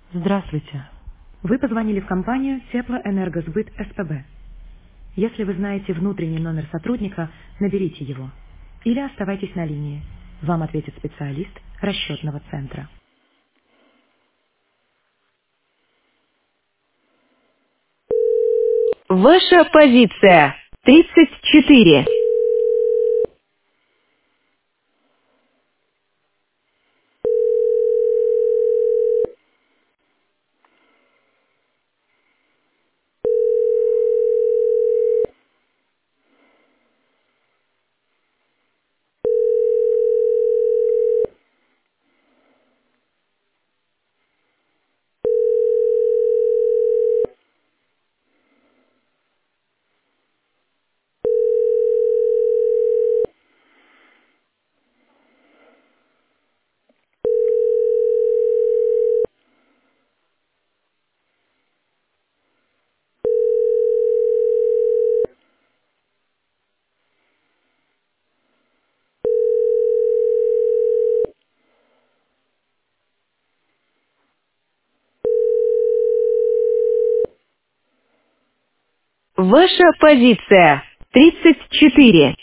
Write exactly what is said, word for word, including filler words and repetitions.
Здравствуйте. Вы позвонили в компанию Теплоэнергосбыт СПБ. Если вы знаете внутренний номер сотрудника, наберите его. Или оставайтесь на линии. Вам ответит специалист расчетного центра. Ваша позиция. тридцать четыре. Ваша позиция. тридцать четыре.